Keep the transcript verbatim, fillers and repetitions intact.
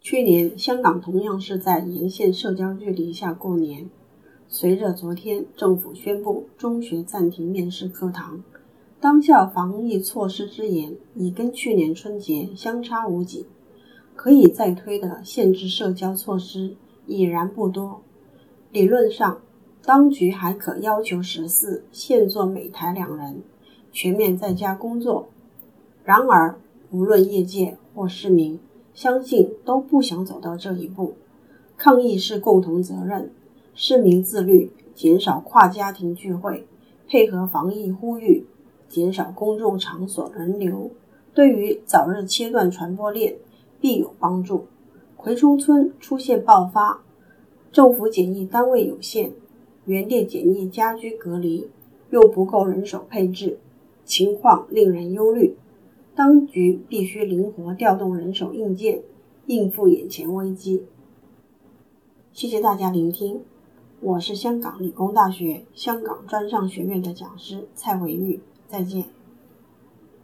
去年香港同样是在沿线社交距离下过年，随着昨天政府宣布中学暂停面试课堂，当下防疫措施之严已跟去年春节相差无几，可以再推的限制社交措施已然不多。理论上，当局还可要求十四限坐每台两人，全面在家工作。然而，无论业界或市民，相信都不想走到这一步。抗疫是共同责任，市民自律，减少跨家庭聚会，配合防疫呼吁，减少公众场所人流，对于早日切断传播链必有帮助。葵涌村出现爆发，政府检疫单位有限，原地检疫家居隔离，又不够人手配置，情况令人忧虑。当局必须灵活调动人手硬件，应付眼前危机。谢谢大家聆听，我是香港理工大学香港专上学院的讲师蔡维玉，再见。